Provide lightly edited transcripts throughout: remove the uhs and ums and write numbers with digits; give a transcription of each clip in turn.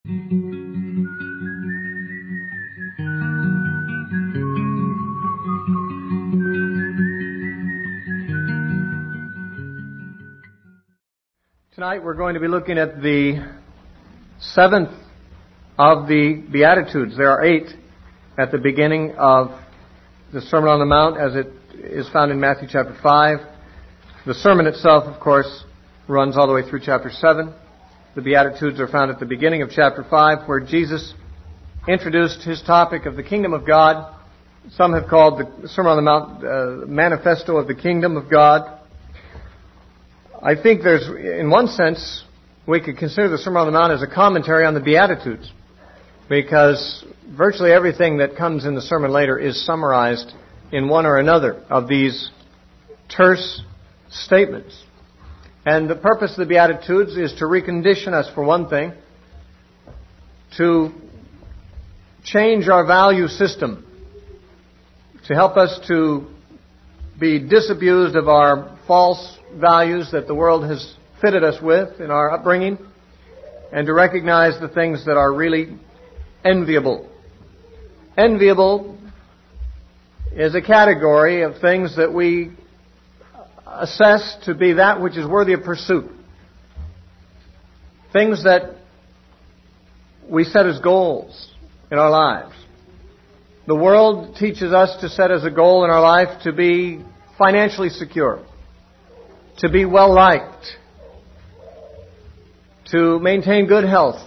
Tonight we're going to be looking at the seventh of the Beatitudes. There are 8 at the beginning of the Sermon on the Mount as it is found in Matthew chapter 5. The sermon itself, of course, runs all the way through chapter 7. The Beatitudes are found at the beginning of chapter 5 where Jesus introduced his topic of the kingdom of God. Some have called the Sermon on the Mount manifesto of the kingdom of God. I think there's, in one sense, we could consider the Sermon on the Mount as a commentary on the Beatitudes, because virtually everything that comes in the sermon later is summarized in one or another of these terse statements. And the purpose of the Beatitudes is to recondition us, for one thing, to change our value system, to help us to be disabused of our false values that the world has fitted us with in our upbringing, and to recognize the things that are really enviable. Enviable is a category of things that we assess to be that which is worthy of pursuit. Things that we set as goals in our lives. The world teaches us to set as a goal in our life to be financially secure, to be well liked, to maintain good health,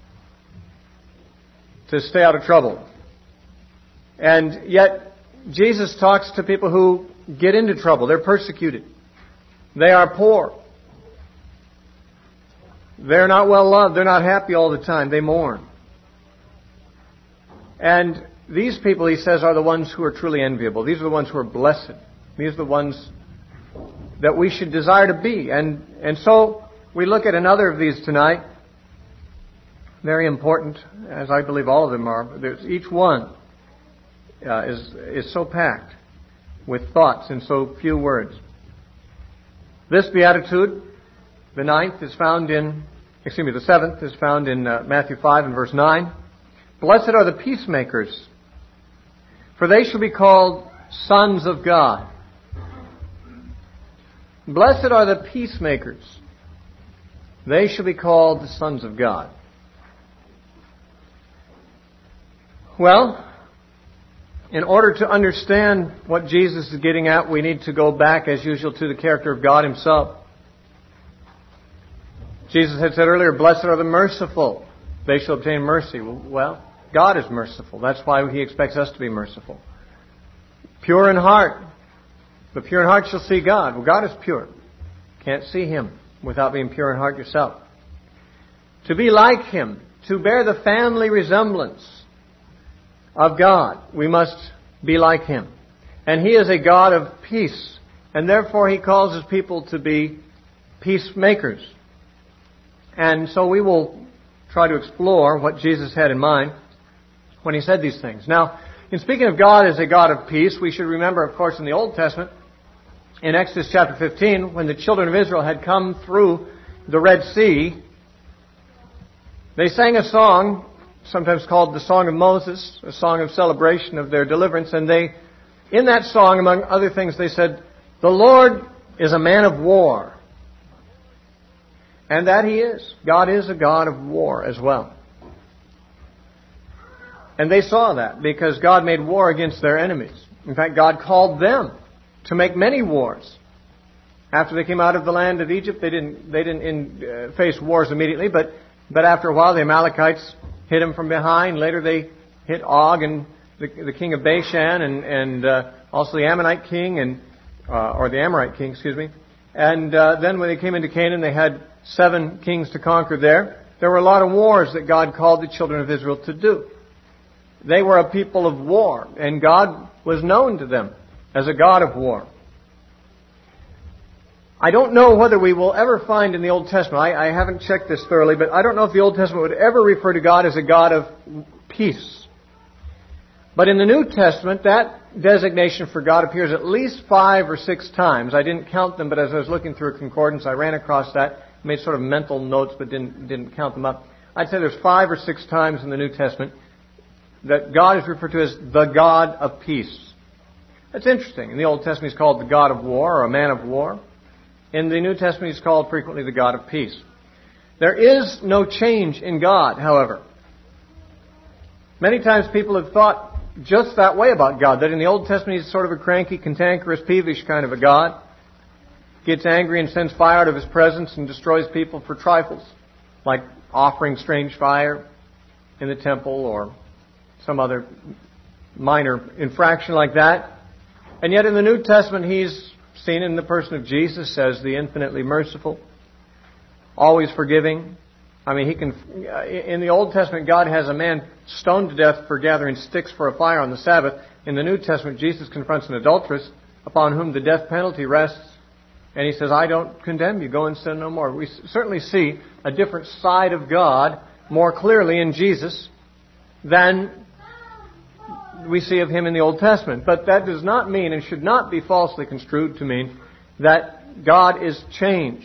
to stay out of trouble. And yet, Jesus talks to people who get into trouble. They're persecuted. They are poor. They're not well loved. They're not happy all the time. They mourn. And these people, he says, are the ones who are truly enviable. These are the ones who are blessed. These are the ones that we should desire to be. And so we look at another of these tonight. Very important, as I believe all of them are. Each one is so packed with thoughts in so few words. This Beatitude, the seventh, is found in Matthew 5 and verse 9. Blessed are the peacemakers, for they shall be called sons of God. Blessed are the peacemakers. They shall be called the sons of God. Well, in order to understand what Jesus is getting at, we need to go back, as usual, to the character of God Himself. Jesus had said earlier, blessed are the merciful. They shall obtain mercy. Well, God is merciful. That's why He expects us to be merciful. Pure in heart. The pure in heart shall see God. Well, God is pure. Can't see Him without being pure in heart yourself. To be like Him, to bear the family resemblance of God, we must be like Him. And He is a God of peace, and therefore He calls His people to be peacemakers. And so we will try to explore what Jesus had in mind when He said these things. Now, in speaking of God as a God of peace, we should remember, of course, in the Old Testament, in Exodus chapter 15, when the children of Israel had come through the Red Sea, they sang a song, sometimes called the Song of Moses, a song of celebration of their deliverance. And in that song, among other things, they said, the Lord is a man of war. And that He is. God is a God of war as well. And they saw that because God made war against their enemies. In fact, God called them to make many wars. After they came out of the land of Egypt, they didn't face wars immediately, but after a while the Amalekites hit them from behind. Later they hit Og and the king of Bashan and also the Ammonite king or the Amorite king, excuse me. And then when they came into Canaan, they had 7 kings to conquer there. There were a lot of wars that God called the children of Israel to do. They were a people of war, and God was known to them as a God of war. I don't know whether we will ever find in the Old Testament, I haven't checked this thoroughly, but I don't know if the Old Testament would ever refer to God as a God of peace. But in the New Testament, that designation for God appears at least 5 or 6 times. I didn't count them, but as I was looking through a concordance, I ran across that, made sort of mental notes, but didn't count them up. I'd say there's 5 or 6 times in the New Testament that God is referred to as the God of peace. That's interesting. In the Old Testament, He's called the God of war or a man of war. In the New Testament, He's called frequently the God of peace. There is no change in God, however. Many times people have thought just that way about God, that in the Old Testament He's sort of a cranky, cantankerous, peevish kind of a God. Gets angry and sends fire out of His presence and destroys people for trifles, like offering strange fire in the temple or some other minor infraction like that. And yet in the New Testament He's seen in the person of Jesus as the infinitely merciful, always forgiving. I mean, in the Old Testament, God has a man stoned to death for gathering sticks for a fire on the Sabbath. In the New Testament, Jesus confronts an adulteress upon whom the death penalty rests. And He says, I don't condemn you. Go and sin no more. We certainly see a different side of God more clearly in Jesus than we see of Him in the Old Testament. But that does not mean, and should not be falsely construed to mean, that God is changed.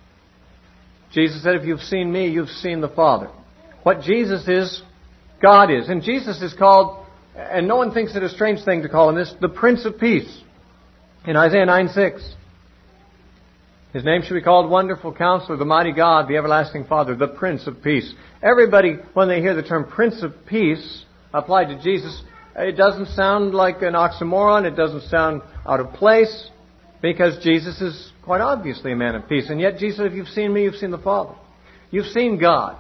Jesus said, if you've seen me, you've seen the Father. What Jesus is, God is. And Jesus is called, and no one thinks it a strange thing to call Him this, the Prince of Peace. In Isaiah 9:6. His name should be called Wonderful Counselor, the Mighty God, the Everlasting Father, the Prince of Peace. Everybody, when they hear the term Prince of Peace applied to Jesus, it doesn't sound like an oxymoron. It doesn't sound out of place, because Jesus is quite obviously a man of peace. And yet Jesus said, if you've seen me, you've seen the Father. You've seen God.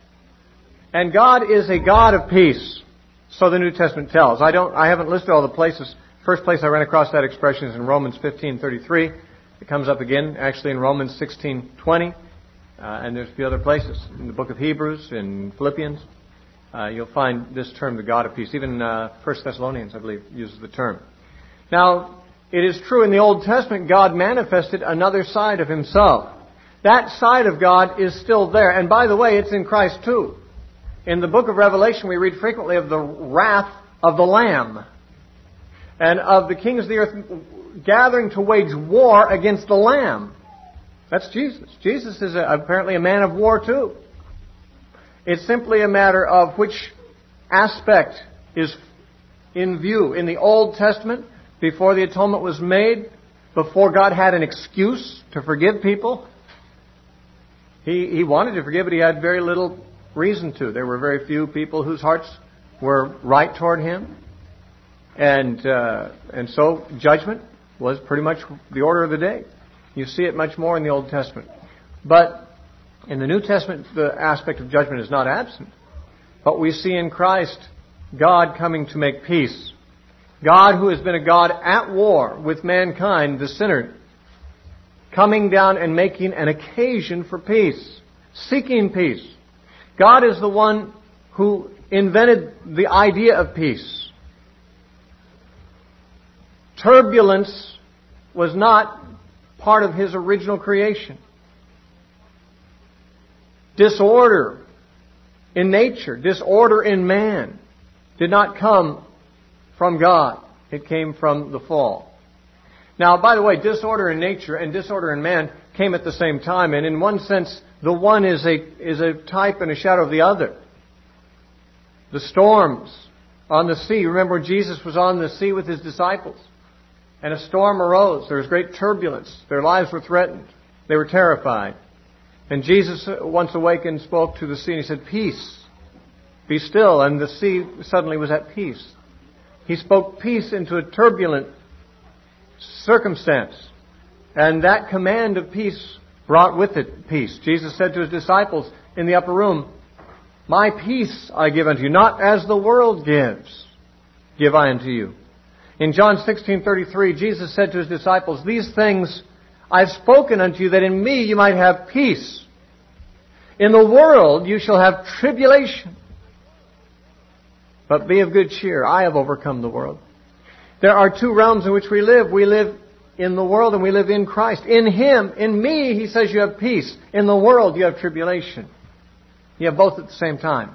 And God is a God of peace. So the New Testament tells. I haven't listed all the places. First place I ran across that expression is in Romans 15:33. It comes up again, actually, in Romans 16:20. And there's a few other places. In the book of Hebrews, in Philippians, you'll find this term, the God of peace. Even 1 Thessalonians, I believe, uses the term. Now, it is true in the Old Testament, God manifested another side of Himself. That side of God is still there. And by the way, it's in Christ too. In the book of Revelation, we read frequently of the wrath of the Lamb and of the kings of the earth gathering to wage war against the Lamb. That's Jesus. Jesus is apparently a man of war too. It's simply a matter of which aspect is in view. In the Old Testament, before the atonement was made, before God had an excuse to forgive people, He wanted to forgive, but He had very little reason to. There were very few people whose hearts were right toward Him. And so judgment was pretty much the order of the day. You see it much more in the Old Testament. But in the New Testament, the aspect of judgment is not absent. But we see in Christ God coming to make peace. God, who has been a God at war with mankind, the sinner, coming down and making an occasion for peace, seeking peace. God is the one who invented the idea of peace. Turbulence was not part of His original creation. Disorder in nature, disorder in man, did not come from God. It came from the fall. Now, by the way, disorder in nature and disorder in man came at the same time, and in one sense, the one is a type and a shadow of the other. The storms on the sea. Remember, Jesus was on the sea with His disciples, and a storm arose. There was great turbulence. Their lives were threatened. They were terrified. And Jesus, once awakened, spoke to the sea, and He said, "Peace, be still." And the sea suddenly was at peace. He spoke peace into a turbulent circumstance. And that command of peace brought with it peace. Jesus said to His disciples in the upper room, "My peace I give unto you, not as the world gives, give I unto you." In John 16:33, Jesus said to His disciples, "These things I've spoken unto you, that in me you might have peace. In the world you shall have tribulation. But be of good cheer. I have overcome the world." There are two realms in which we live. We live in the world and we live in Christ. In Him, in me, He says you have peace. In the world you have tribulation. You have both at the same time.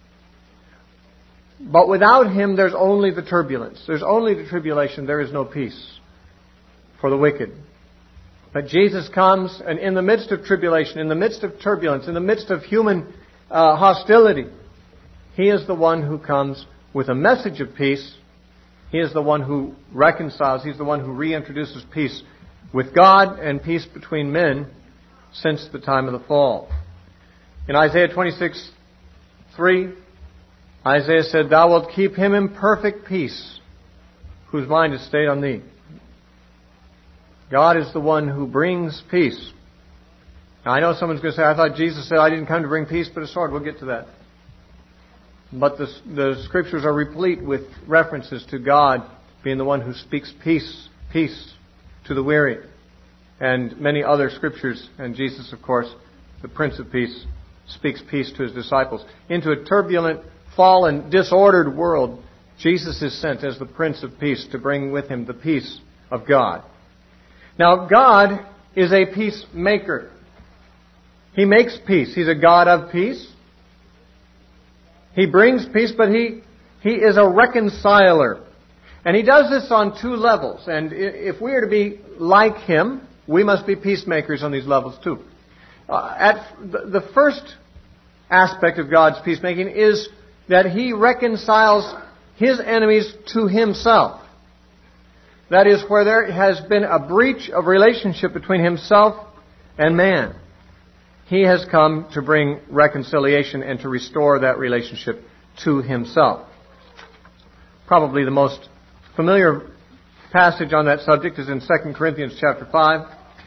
But without Him there's only the turbulence. There's only the tribulation. There is no peace for the wicked. But Jesus comes, and in the midst of tribulation, in the midst of turbulence, in the midst of human hostility. He is the one who comes with a message of peace. He is the one who reconciles. He's the one who reintroduces peace with God and peace between men since the time of the fall. In Isaiah 26:3, Isaiah said, "Thou wilt keep him in perfect peace, whose mind is stayed on thee." God is the one who brings peace. Now, I know someone's going to say, "I thought Jesus said, I didn't come to bring peace but a sword." We'll get to that. But the Scriptures are replete with references to God being the one who speaks peace to the weary. And many other Scriptures, and Jesus, of course, the Prince of Peace, speaks peace to His disciples. Into a turbulent, fallen, disordered world, Jesus is sent as the Prince of Peace to bring with Him the peace of God. Now, God is a peacemaker. He makes peace. He's a God of peace. He brings peace, but He is a reconciler. And He does this on two levels. And if we are to be like Him, we must be peacemakers on these levels too. At the first aspect of God's peacemaking is that He reconciles His enemies to Himself. That is, where there has been a breach of relationship between Himself and man, He has come to bring reconciliation and to restore that relationship to Himself. Probably the most familiar passage on that subject is in 2 Corinthians chapter 5.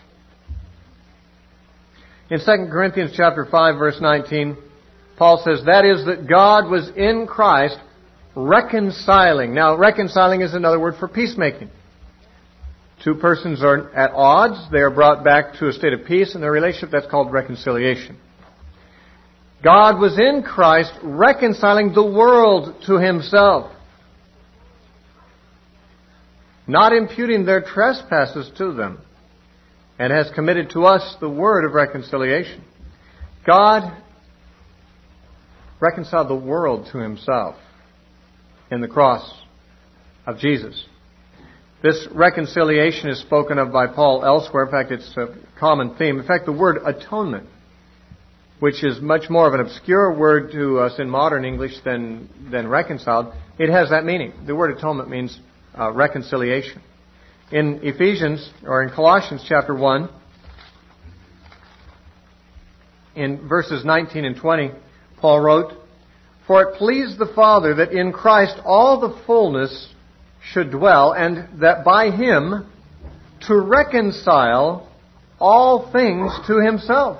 In 2 Corinthians chapter 5, verse 19, Paul says, "That is, that God was in Christ reconciling." Now, reconciling is another word for peacemaking. Two persons are at odds. They are brought back to a state of peace in their relationship. That's called reconciliation. God was in Christ reconciling the world to Himself, not imputing their trespasses to them, and has committed to us the word of reconciliation. God reconciled the world to Himself in the cross of Jesus. This reconciliation is spoken of by Paul elsewhere. In fact, it's a common theme. In fact, the word atonement, which is much more of an obscure word to us in modern English than reconciled, it has that meaning. The word atonement means reconciliation. In Ephesians, or in Colossians chapter 1, in verses 19 and 20, Paul wrote, "For it pleased the Father that in Christ all the fullness should dwell, and that by Him to reconcile all things to Himself."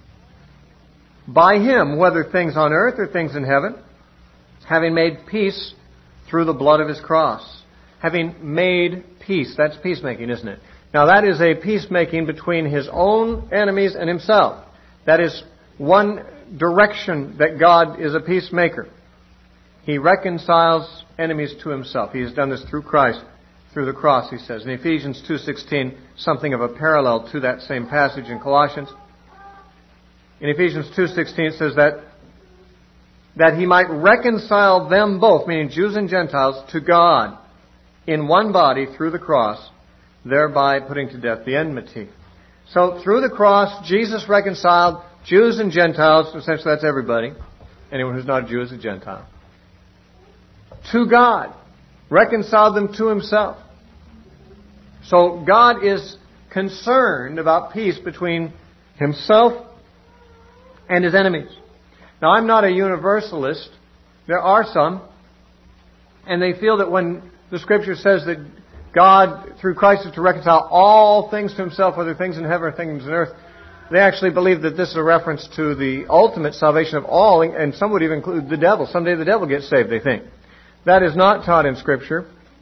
By Him, whether things on earth or things in heaven, having made peace through the blood of His cross. Having made peace. That's peacemaking, isn't it? Now that is a peacemaking between His own enemies and Himself. That is one direction that God is a peacemaker. He reconciles enemies to Himself. He has done this through Christ, through the cross, he says. In Ephesians 2:16, something of a parallel to that same passage in Colossians. In Ephesians 2:16 it says that He might reconcile them both, meaning Jews and Gentiles, to God in one body through the cross, thereby putting to death the enmity. So through the cross, Jesus reconciled Jews and Gentiles, essentially that's everybody. Anyone who's not a Jew is a Gentile. To God. Reconciled them to Himself. So God is concerned about peace between Himself and His enemies. Now, I'm not a universalist. There are some, and they feel that when the Scripture says that God, through Christ, is to reconcile all things to Himself, whether things in heaven or things in earth, they actually believe that this is a reference to the ultimate salvation of all, and some would even include the devil. Someday the devil gets saved, they think. That is not taught in Scripture.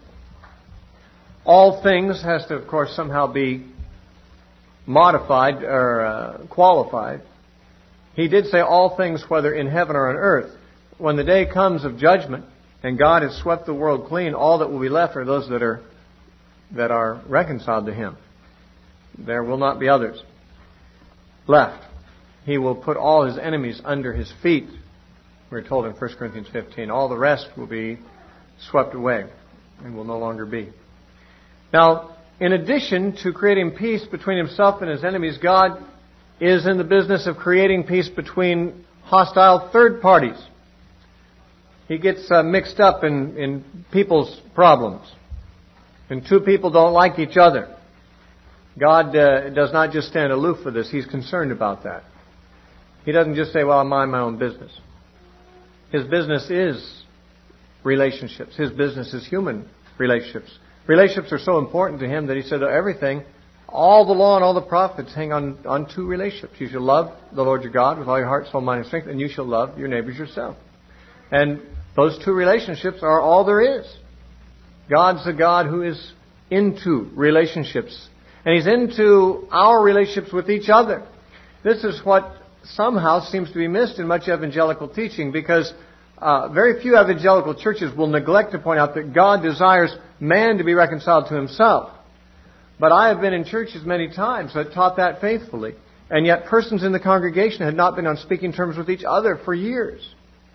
All things has to, of course, somehow be modified or qualified. He did say all things, whether in heaven or on earth. When the day comes of judgment and God has swept the world clean, all that will be left are those that are reconciled to Him. There will not be others left. He will put all His enemies under His feet. We're told in 1 Corinthians 15. All the rest will be swept away and will no longer be. Now, in addition to creating peace between Himself and His enemies, God is in the business of creating peace between hostile third parties. He gets mixed up in people's problems. And two people don't like each other. God does not just stand aloof for this. He's concerned about that. He doesn't just say, well, I mind my own business. His business is relationships. His business is human relationships. Relationships are so important to Him that He said everything, all the law and all the prophets hang on two relationships. You shall love the Lord your God with all your heart, soul, mind, and strength, and you shall love your neighbors yourself. And those two relationships are all there is. God's a God who is into relationships. And He's into our relationships with each other. This is what somehow seems to be missed in much evangelical teaching, because very few evangelical churches will neglect to point out that God desires man to be reconciled to Himself. But I have been in churches many times that taught that faithfully. And yet persons in the congregation had not been on speaking terms with each other for years.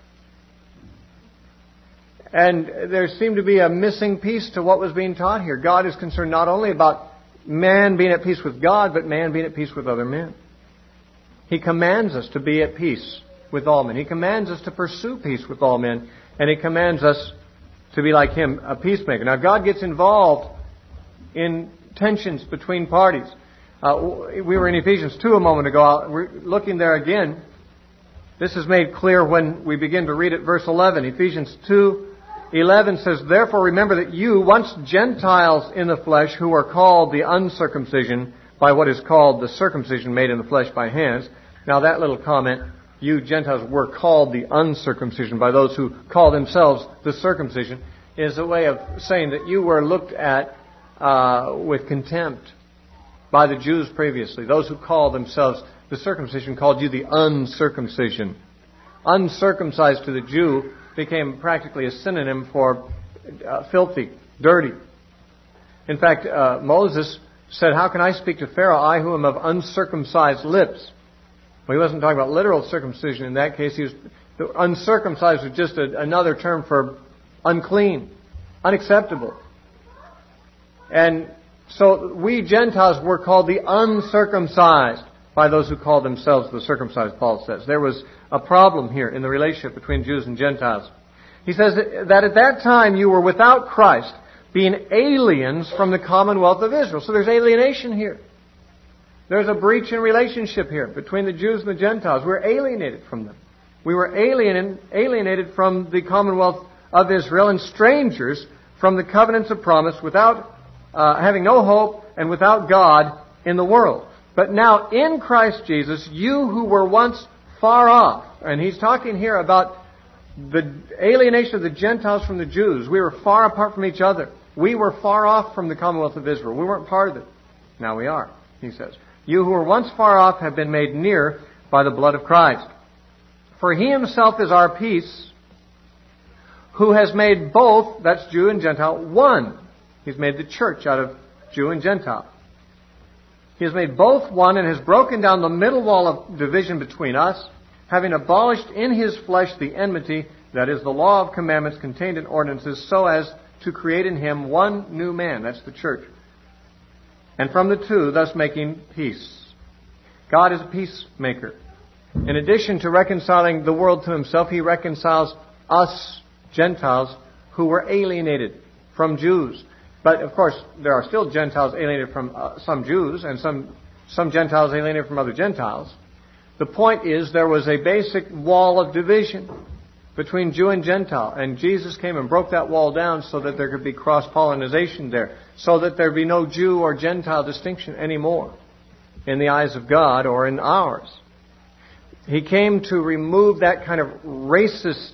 And there seemed to be a missing piece to what was being taught here. God is concerned not only about man being at peace with God, but man being at peace with other men. He commands us to be at peace with all men. He commands us to pursue peace with all men. And He commands us to be like Him, a peacemaker. Now, God gets involved in tensions between parties. We were in Ephesians 2 a moment ago. We're looking there again. This is made clear when we begin to read at verse 11. Ephesians 2:11 says, therefore remember that you, once Gentiles in the flesh, who are called the uncircumcision by what is called the circumcision made in the flesh by hands. Now that little comment, you Gentiles were called the uncircumcision by those who call themselves the circumcision, is a way of saying that you were looked at with contempt by the Jews previously. Those who called themselves the circumcision called you the uncircumcision. Uncircumcised to the Jew became practically a synonym for filthy, dirty. In fact, Moses said, how can I speak to Pharaoh, I who am of uncircumcised lips? Well, he wasn't talking about literal circumcision in that case. The uncircumcised was just another term for unclean, unacceptable. And so we Gentiles were called the uncircumcised by those who call themselves the circumcised, Paul says. There was a problem here in the relationship between Jews and Gentiles. He says that at that time you were without Christ, being aliens from the commonwealth of Israel. So there's alienation here. There's a breach in relationship here between the Jews and the Gentiles. We're alienated from them. We were alienated from the commonwealth of Israel and strangers from the covenants of promise, without having no hope and without God in the world. But now in Christ Jesus, you who were once far off, and he's talking here about the alienation of the Gentiles from the Jews. We were far apart from each other. We were far off from the commonwealth of Israel. We weren't part of it. Now we are, he says. You who were once far off have been made near by the blood of Christ. For He Himself is our peace, who has made both, that's Jew and Gentile, one. He's made the church out of Jew and Gentile. He has made both one and has broken down the middle wall of division between us, having abolished in His flesh the enmity, that is, the law of commandments contained in ordinances, so as to create in Him one new man, that's the church, and from the two, thus making peace. God is a peacemaker. In addition to reconciling the world to Himself, He reconciles us, Gentiles, who were alienated from Jews. But, of course, there are still Gentiles alienated from some Jews, and some Gentiles alienated from other Gentiles. The point is, there was a basic wall of division between Jew and Gentile, and Jesus came and broke that wall down so that there could be cross-pollination there, so that there be no Jew or Gentile distinction anymore in the eyes of God or in ours. He came to remove that kind of racist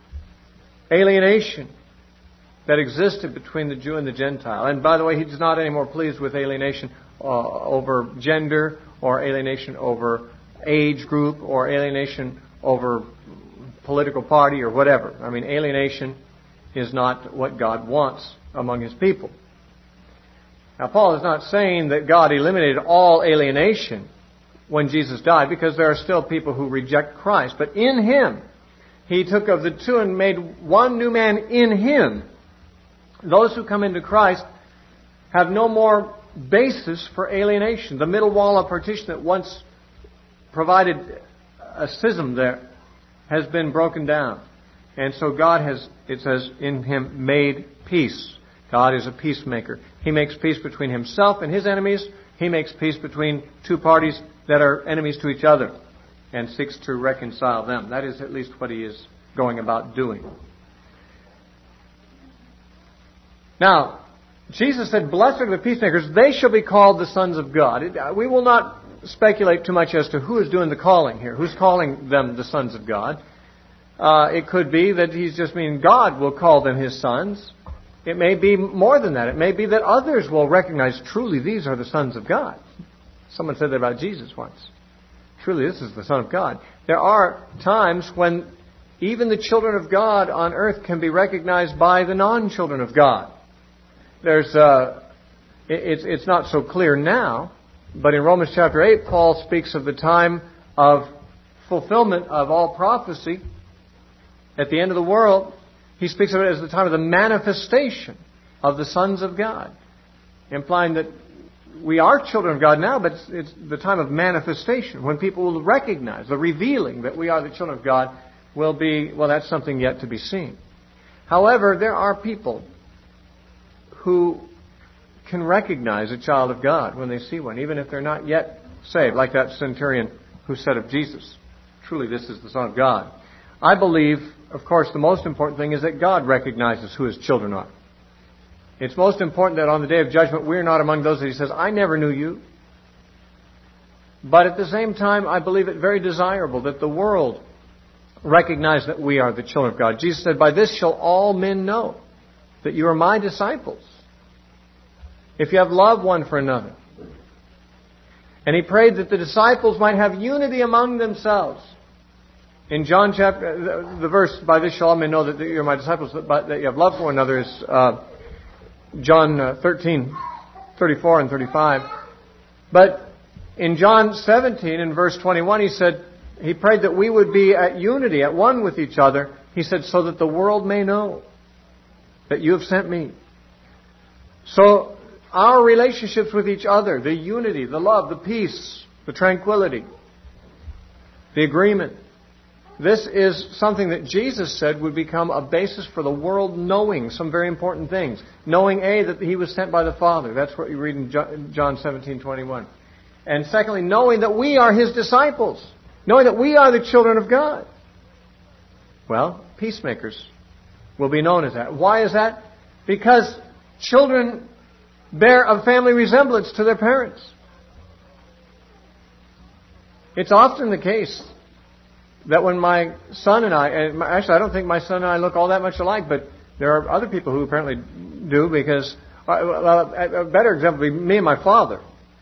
alienation that existed between the Jew and the Gentile. And by the way, He's not any more pleased with alienation over gender, or alienation over age group, or alienation over political party, or whatever. I mean, alienation is not what God wants among His people. Now, Paul is not saying that God eliminated all alienation when Jesus died, because there are still people who reject Christ. But in Him, He took of the two and made one new man in Him. Those who come into Christ have no more basis for alienation. The middle wall of partition that once provided a schism there has been broken down. And so God has, it says, in Him made peace. God is a peacemaker. He makes peace between Himself and His enemies. He makes peace between two parties that are enemies to each other and seeks to reconcile them. That is at least what He is going about doing. Now, Jesus said, "Blessed are the peacemakers, they shall be called the sons of God." We will not speculate too much as to who is doing the calling here. Who's calling them the sons of God? It could be that He's just meaning God will call them His sons. It may be more than that. It may be that others will recognize, truly, these are the sons of God. Someone said that about Jesus once. Truly, this is the Son of God. There are times when even the children of God on earth can be recognized by the non-children of God. It's not so clear now, but in Romans chapter 8, Paul speaks of the time of fulfillment of all prophecy at the end of the world. He speaks of it as the time of the manifestation of the sons of God, implying that we are children of God now, but it's the time of manifestation, when people will recognize, the revealing that we are the children of God will be, well, that's something yet to be seen. However, there are people who can recognize a child of God when they see one, even if they're not yet saved, like that centurion who said of Jesus, "Truly, this is the Son of God." I believe, of course, the most important thing is that God recognizes who His children are. It's most important that on the day of judgment we're not among those that He says, "I never knew you." But at the same time, I believe it very desirable that the world recognize that we are the children of God. Jesus said, "By this shall all men know that you are my disciples, if you have love one for another." And He prayed that the disciples might have unity among themselves. In John chapter, the verse, "By this shall all men know that you are my disciples, but that you have love for one another," is John 13:34 and 35. But in John 17, in verse 21, He prayed that we would be at unity, at one with each other. He said, "So that the world may know that you have sent me." So our relationships with each other, the unity, the love, the peace, the tranquility, the agreement, this is something that Jesus said would become a basis for the world knowing some very important things. Knowing, A, that He was sent by the Father. That's what you read in John 17:21. And secondly, knowing that we are His disciples. Knowing that we are the children of God. Well, peacemakers will be known as that. Why is that? Because children bear a family resemblance to their parents. It's often the case that when my son and actually I don't think my son and I look all that much alike, but there are other people who apparently do, because, well, a better example would be me and my father.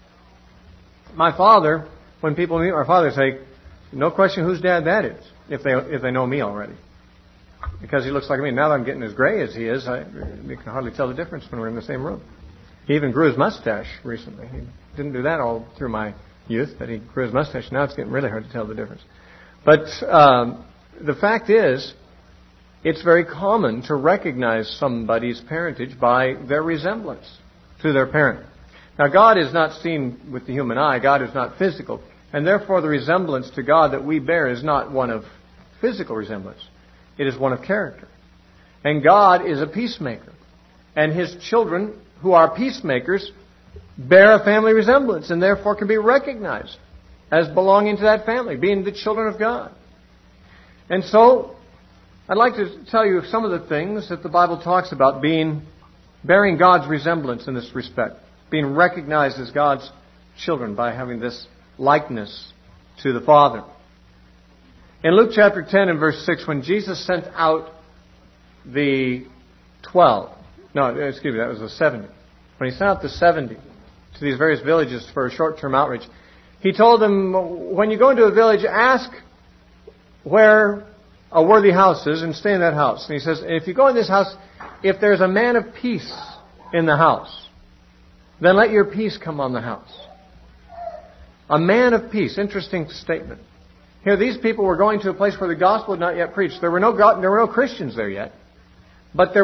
My father, when people meet my father, say, "No question whose dad that is," if they know me already. Because he looks like me. Now that I'm getting as gray as he is, you can hardly tell the difference when we're in the same room. He even grew his mustache recently. He didn't do that all through my youth, but he grew his mustache. Now it's getting really hard to tell the difference. But the fact is, it's very common to recognize somebody's parentage by their resemblance to their parent. Now, God is not seen with the human eye. God is not physical. And therefore, the resemblance to God that we bear is not one of physical resemblance. It is one of character. And God is a peacemaker. And His children, who are peacemakers, bear a family resemblance and therefore can be recognized as belonging to that family, being the children of God. And so, I'd like to tell you some of the things that the Bible talks about bearing God's resemblance in this respect, being recognized as God's children by having this likeness to the Father. In Luke chapter 10 and verse 6, when Jesus sent out the 12, that was the 70. When He sent out the 70 to these various villages for a short-term outreach, He told them, when you go into a village, ask where a worthy house is and stay in that house. And He says, if you go in this house, if there's a man of peace in the house, then let your peace come on the house. A man of peace. Interesting statement. Here, these people were going to a place where the gospel had not yet preached. There were no Christians there yet. But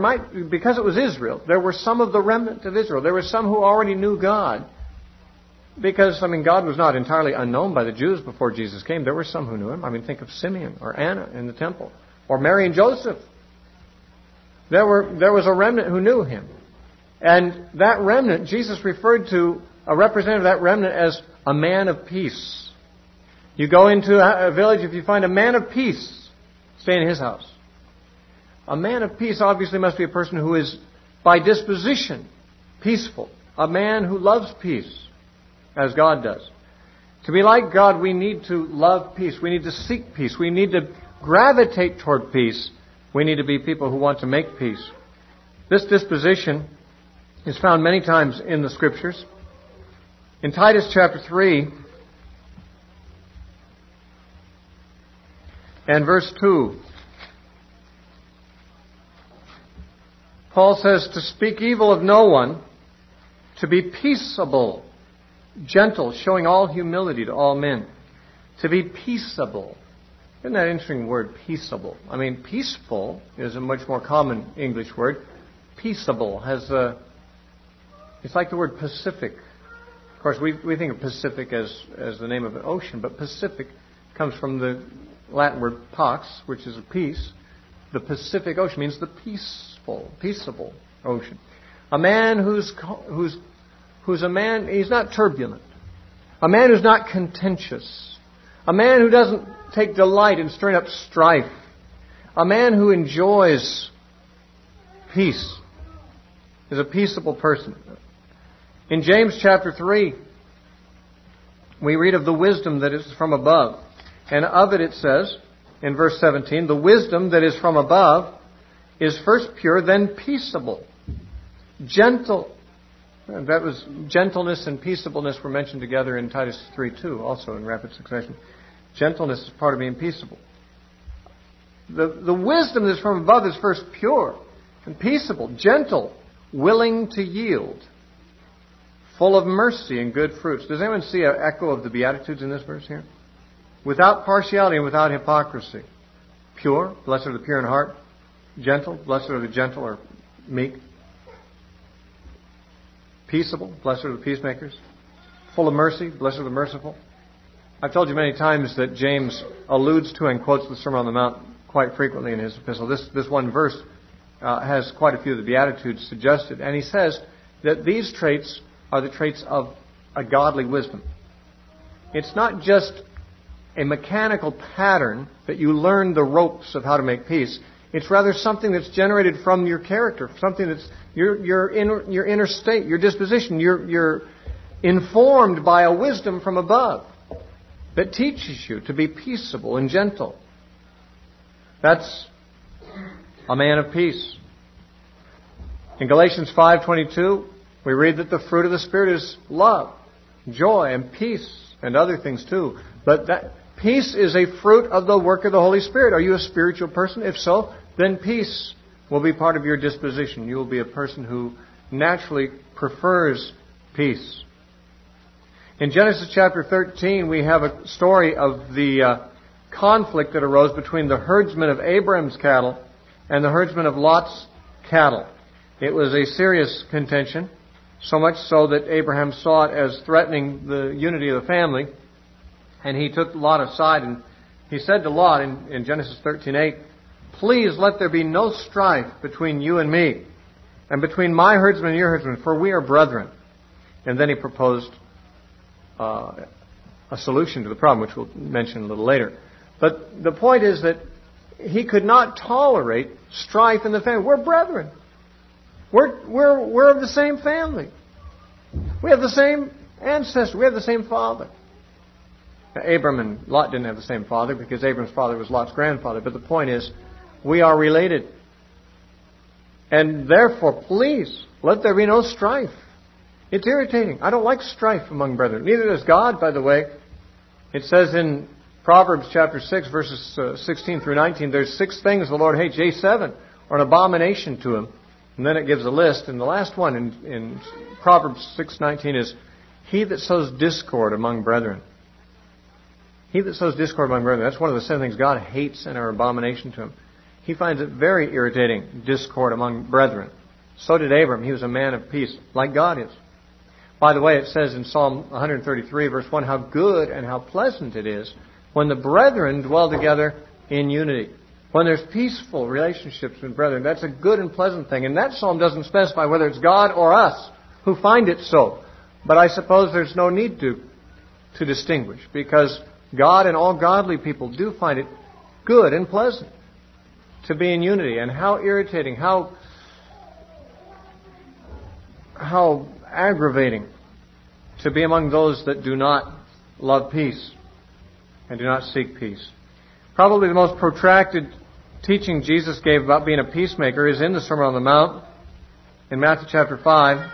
because it was Israel, there were some of the remnant of Israel. There were some who already knew God. Because, God was not entirely unknown by the Jews before Jesus came. There were some who knew him. Think of Simeon or Anna in the temple. Or Mary and Joseph. There was a remnant who knew him. And that remnant, Jesus referred to a representative of that remnant as a man of peace. You go into a village, if you find a man of peace, stay in his house. A man of peace obviously must be a person who is, by disposition, peaceful. A man who loves peace, as God does. To be like God, we need to love peace. We need to seek peace. We need to gravitate toward peace. We need to be people who want to make peace. This disposition is found many times in the Scriptures. In Titus chapter 3 and verse 2, Paul says to speak evil of no one, to be peaceable, gentle, showing all humility to all men. To be peaceable. Isn't that an interesting word, peaceable? Peaceful is a much more common English word. Peaceable has it's like the word Pacific. Of course, we think of Pacific as the name of an ocean, but Pacific comes from the Latin word pax, which is a peace. The Pacific Ocean means the peaceable ocean. A man who's a man, he's not turbulent. A man who's not contentious. A man who doesn't take delight in stirring up strife. A man who enjoys peace is a peaceable person. In James chapter 3, we read of the wisdom that is from above. And of it says, in verse 17, the wisdom that is from above is first pure, then peaceable, gentle. And that was gentleness and peaceableness were mentioned together in Titus 3:2, also in rapid succession. Gentleness is part of being peaceable. The wisdom that is from above is first pure and peaceable, gentle, willing to yield, full of mercy and good fruits. Does anyone see an echo of the Beatitudes in this verse here? Without partiality and without hypocrisy. Pure, blessed are the pure in heart. Gentle, blessed are the gentle or meek. Peaceable, blessed are the peacemakers. Full of mercy, blessed are the merciful. I've told you many times that James alludes to and quotes the Sermon on the Mount quite frequently in his epistle. This one verse has quite a few of the Beatitudes suggested. And he says that these traits are the traits of a godly wisdom. It's not just a mechanical pattern that you learn the ropes of how to make peace. It's rather something that's generated from your character, something that's your inner state, your disposition. You're informed by a wisdom from above that teaches you to be peaceable and gentle. That's a man of peace. In Galatians 5:22, we read that the fruit of the Spirit is love, joy, and peace, and other things too. But that peace is a fruit of the work of the Holy Spirit. Are you a spiritual person? If so, then peace will be part of your disposition. You will be a person who naturally prefers peace. In Genesis chapter 13, we have a story of the conflict that arose between the herdsmen of Abraham's cattle and the herdsmen of Lot's cattle. It was a serious contention, so much so that Abraham saw it as threatening the unity of the family, and he took Lot aside and he said to Lot in Genesis 13:8, "Please let there be no strife between you and me, and between my herdsmen and your herdsmen, for we are brethren." And then he proposed a solution to the problem, which we'll mention a little later. But the point is that he could not tolerate strife in the family. We're brethren. We're of the same family. We have the same ancestor. We have the same father. Now, Abram and Lot didn't have the same father because Abram's father was Lot's grandfather. But the point is, we are related. And therefore, please, let there be no strife. It's irritating. I don't like strife among brethren. Neither does God, by the way. It says in Proverbs chapter 6, verses 16 through 19, there's 6 things the Lord hates. Yea, 7 are an abomination to Him. And then it gives a list. And the last one in Proverbs 6:19 is, he that sows discord among brethren. He that sows discord among brethren. That's one of the 7 things God hates and are abomination to Him. He finds it very irritating, discord among brethren. So did Abram. He was a man of peace, like God is. By the way, it says in Psalm 133, verse 1, how good and how pleasant it is when the brethren dwell together in unity. When there's peaceful relationships with brethren, that's a good and pleasant thing. And that psalm doesn't specify whether it's God or us who find it so. But I suppose there's no need to distinguish, because God and all godly people do find it good and pleasant to be in unity. And how irritating, how aggravating to be among those that do not love peace and do not seek peace. Probably the most protracted teaching Jesus gave about being a peacemaker is in the Sermon on the Mount in Matthew chapter 5.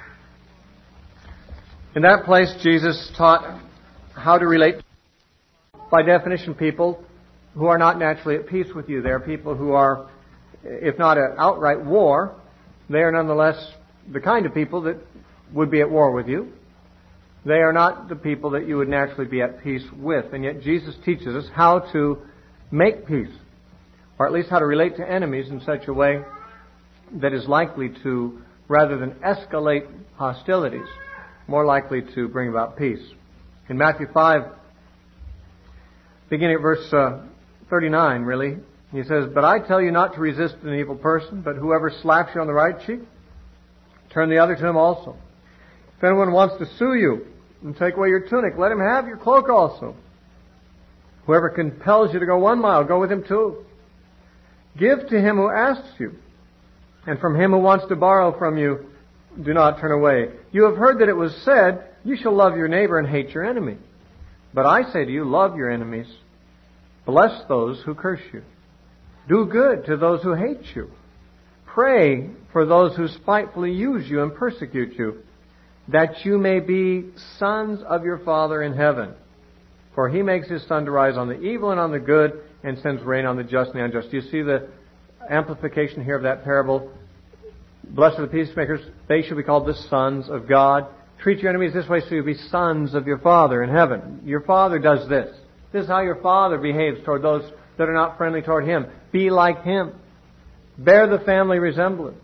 In that place, Jesus taught how to relate. By definition, people who are not naturally at peace with you. They are people who are, if not at outright war, they are nonetheless the kind of people that would be at war with you. They are not the people that you would naturally be at peace with. And yet Jesus teaches us how to make peace, or at least how to relate to enemies in such a way that is likely to, rather than escalate hostilities, more likely to bring about peace. In Matthew 5, beginning at verse 39, really, he says, "But I tell you not to resist an evil person, but whoever slaps you on the right cheek, turn the other to him also. If anyone wants to sue you and take away your tunic, let him have your cloak also. Whoever compels you to go 1 mile, go with him 2. Give to him who asks you, and from him who wants to borrow from you, do not turn away. You have heard that it was said, you shall love your neighbor and hate your enemy. But I say to you, love your enemies. Bless those who curse you. Do good to those who hate you. Pray for those who spitefully use you and persecute you, that you may be sons of your Father in heaven. For He makes His sun to rise on the evil and on the good, and sends rain on the just and the unjust." Do you see the amplification here of that parable? Blessed are the peacemakers. They shall be called the sons of God. Treat your enemies this way so you'll be sons of your Father in heaven. Your Father does this. This is how your Father behaves toward those that are not friendly toward Him. Be like Him. Bear the family resemblance.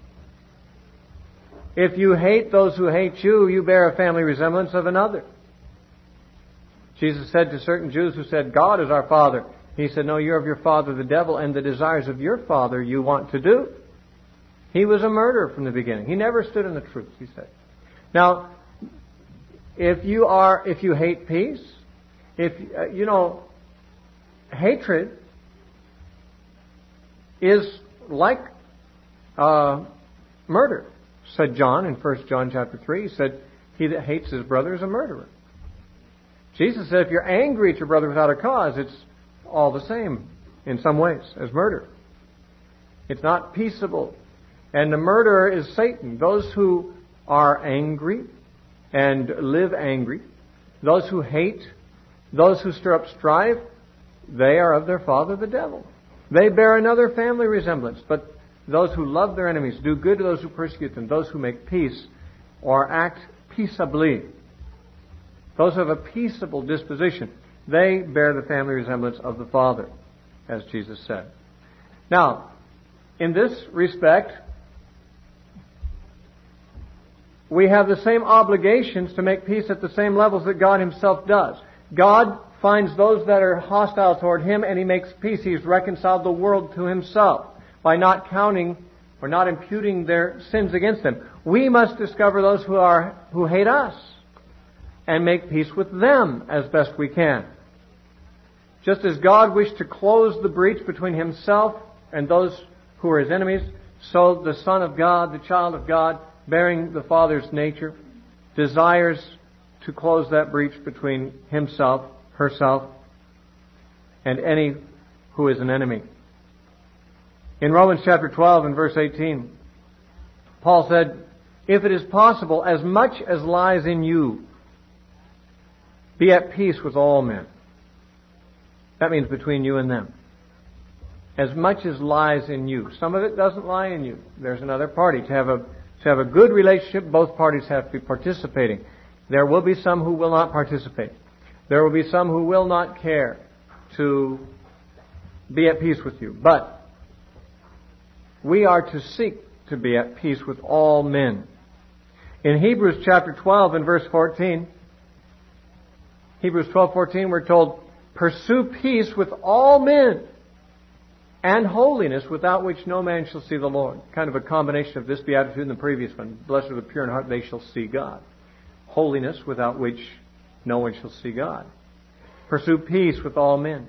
If you hate those who hate you, you bear a family resemblance of another. Jesus said to certain Jews who said, "God is our Father." He said, "No, you're of your father the devil, and the desires of your father you want to do." He was a murderer from the beginning. He never stood in the truth, he said. Now, if you hate peace, hatred is like murder, said John in 1 John chapter 3. He said, "He that hates his brother is a murderer." Jesus said, if you're angry at your brother without a cause, it's all the same in some ways as murder. It's not peaceable. And the murderer is Satan. Those who are angry and live angry, those who hate, those who stir up strife, they are of their father the devil. They bear another family resemblance. But those who love their enemies, do good to those who persecute them, those who make peace or act peaceably, those who have a peaceable disposition, they bear the family resemblance of the Father, as Jesus said. Now, in this respect, we have the same obligations to make peace at the same levels that God Himself does. God finds those that are hostile toward Him and He makes peace. He's reconciled the world to Himself by not counting or not imputing their sins against them. We must discover those who hate us and make peace with them as best we can. Just as God wished to close the breach between Himself and those who are His enemies, so the Son of God, the child of God, bearing the Father's nature, desires to close that breach between himself, herself, and any who is an enemy. In Romans chapter 12 and verse 18, Paul said, "If it is possible, as much as lies in you, be at peace with all men." That means between you and them. As much as lies in you. Some of it doesn't lie in you. There's another party. To have a good relationship, both parties have to be participating. There will be some who will not participate. There will be some who will not care to be at peace with you. But we are to seek to be at peace with all men. In Hebrews chapter 12 and verse 14, Hebrews 12:14, we're told, "Pursue peace with all men and holiness, without which no man shall see the Lord." Kind of a combination of this beatitude and the previous one. "Blessed are the pure in heart, they shall see God." Holiness, without which no one shall see God. Pursue peace with all men.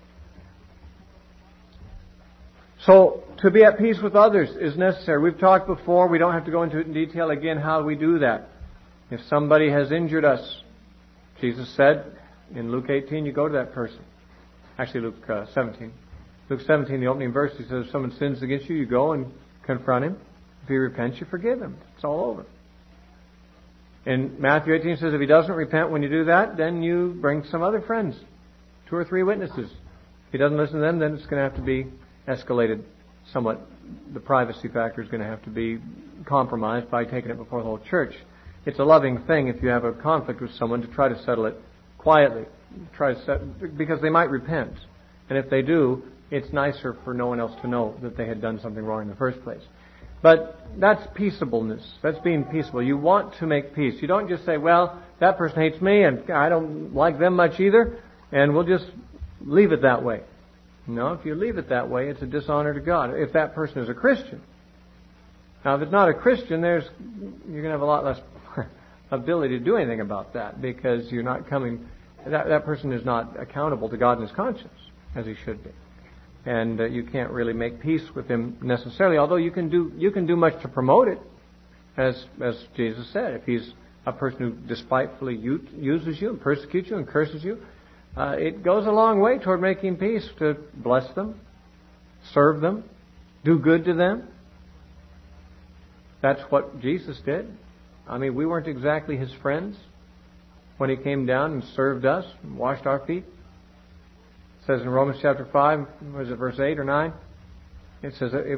So, to be at peace with others is necessary. We've talked before, we don't have to go into it in detail again how we do that. If somebody has injured us, Jesus said in Luke 18, you go to that person. Actually, Luke 17. Luke 17, the opening verse, he says, if someone sins against you, you go and confront him. If he repents, you forgive him. It's all over. In Matthew 18, it says, if he doesn't repent when you do that, then you bring some other friends, 2 or 3 witnesses. If he doesn't listen to them, then it's going to have to be escalated somewhat. The privacy factor is going to have to be compromised by taking it before the whole church. It's a loving thing if you have a conflict with someone to try to settle it quietly, because they might repent. And if they do, it's nicer for no one else to know that they had done something wrong in the first place. But that's peaceableness. That's being peaceable. You want to make peace. You don't just say, well, that person hates me and I don't like them much either, and we'll just leave it that way. No, if you leave it that way, it's a dishonor to God. If that person is a Christian. Now, if it's not a Christian, you're going to have a lot less ability to do anything about that, because you're not coming. That person is not accountable to God in his conscience as he should be, and you can't really make peace with him necessarily. Although you can do much to promote it, as Jesus said. If he's a person who despitefully uses you, and persecutes you, and curses you, it goes a long way toward making peace, to bless them, serve them, do good to them. That's what Jesus did. I mean, we weren't exactly his friends when he came down and served us and washed our feet. It says in Romans chapter 5, was it verse 8 or 9? It says, if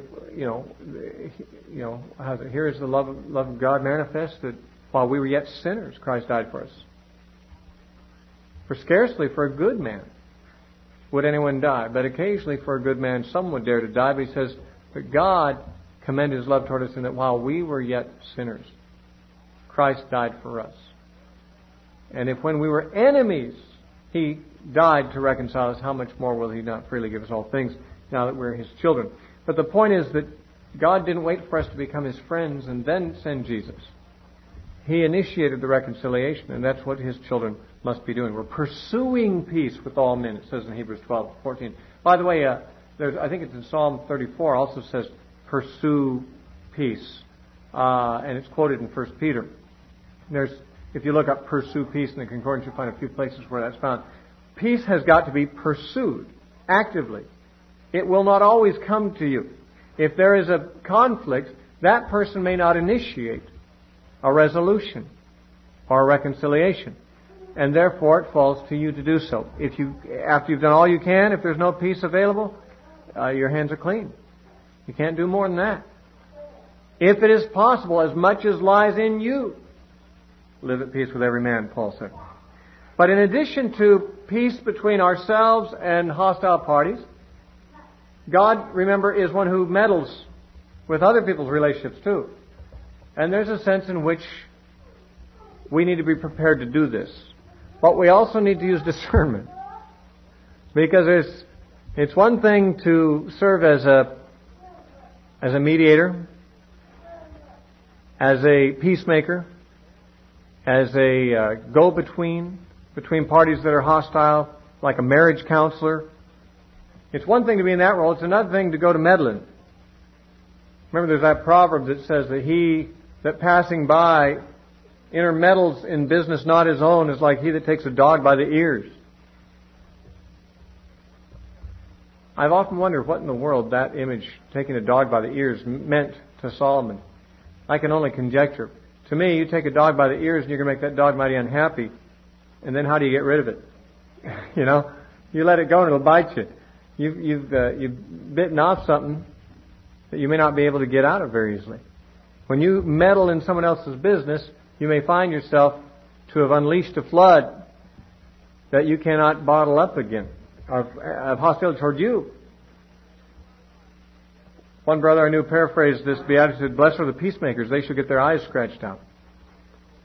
here is the love of God manifest, that while we were yet sinners, Christ died for us. For scarcely for a good man would anyone die, but occasionally for a good man some would dare to die. But he says, but God commended his love toward us in that while we were yet sinners, Christ died for us. And if when we were enemies, he died to reconcile us, how much more will he not freely give us all things now that we're his children? But the point is that God didn't wait for us to become his friends and then send Jesus. He initiated the reconciliation, and that's what his children must be doing. We're pursuing peace with all men, it says in Hebrews 12:14. By the way, I think it's in Psalm 34, also says, pursue peace. And it's quoted in 1 Peter. If you look up pursue peace in the concordance, you'll find a few places where that's found. Peace has got to be pursued actively. It will not always come to you. If there is a conflict, that person may not initiate a resolution or a reconciliation, and therefore it falls to you to do so. After you've done all you can, if there's no peace available, your hands are clean. You can't do more than that. If it is possible, as much as lies in you, live at peace with every man, Paul said. But in addition to peace between ourselves and hostile parties, God, remember, is one who meddles with other people's relationships too. And there's a sense in which we need to be prepared to do this. But we also need to use discernment. Because it's one thing to serve as a mediator, as a peacemaker, as a go-between between parties that are hostile, like a marriage counselor. It's one thing to be in that role. It's another thing to go to meddling. Remember, there's that proverb that says that he that passing by intermeddles in business not his own is like he that takes a dog by the ears. I've often wondered what in the world that image, taking a dog by the ears, meant to Solomon. I can only conjecture. To me, you take a dog by the ears and you're going to make that dog mighty unhappy. And then how do you get rid of it? You let it go and it'll bite you. You've bitten off something that you may not be able to get out of very easily. When you meddle in someone else's business, you may find yourself to have unleashed a flood that you cannot bottle up again of hostility toward you. One brother I knew paraphrased this beatitude, blessed are the peacemakers, they shall get their eyes scratched out.